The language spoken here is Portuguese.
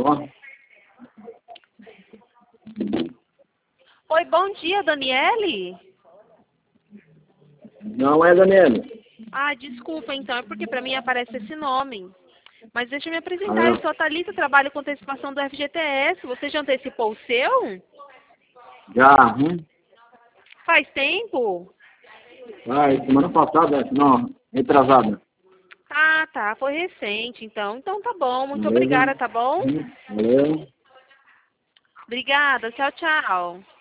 só. Oi, bom dia, Daniele? Não é, Daniela? Ah, desculpa então, é porque para mim aparece esse nome. Mas deixa eu me apresentar, eu sou a Thalita, trabalho com antecipação do FGTS. Você já antecipou o seu? Já, Faz tempo? semana passada, não, retrasada. Ah, tá, foi recente então. Então tá bom, muito Beleza? obrigada, tá bom? Valeu. Obrigada, tchau, tchau.